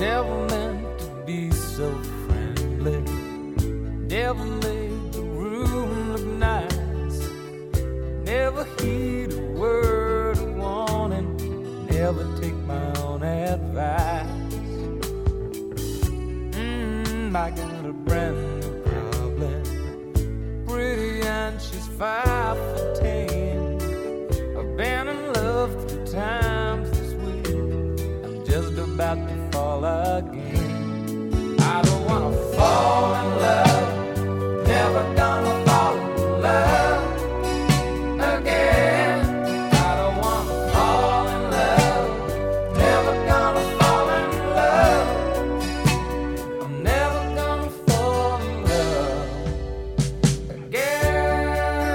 Never meant to be so friendly. Never made the room look nice. Never heed a word of warning. Never take my own advice. I got a brand new problem. Pretty and she's 5'10". I've been in love 3 times this week. I'm just about to fall again. I don't wanna fall in love. Never gonna fall in love again. I don't wanna fall in love. Never gonna fall in love. I'm never gonna fall in love again.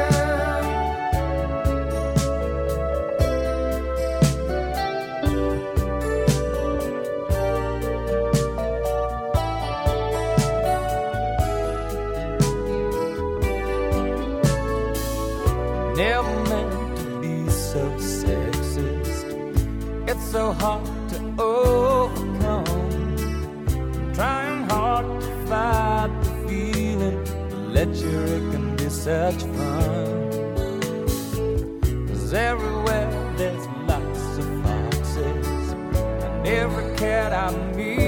Never meant to be so sexist. It's so hard to overcome. Trying hard to fight the feeling. Let your it can be such fun. 'Cause everywhere there's lots of foxes, and every cat I meet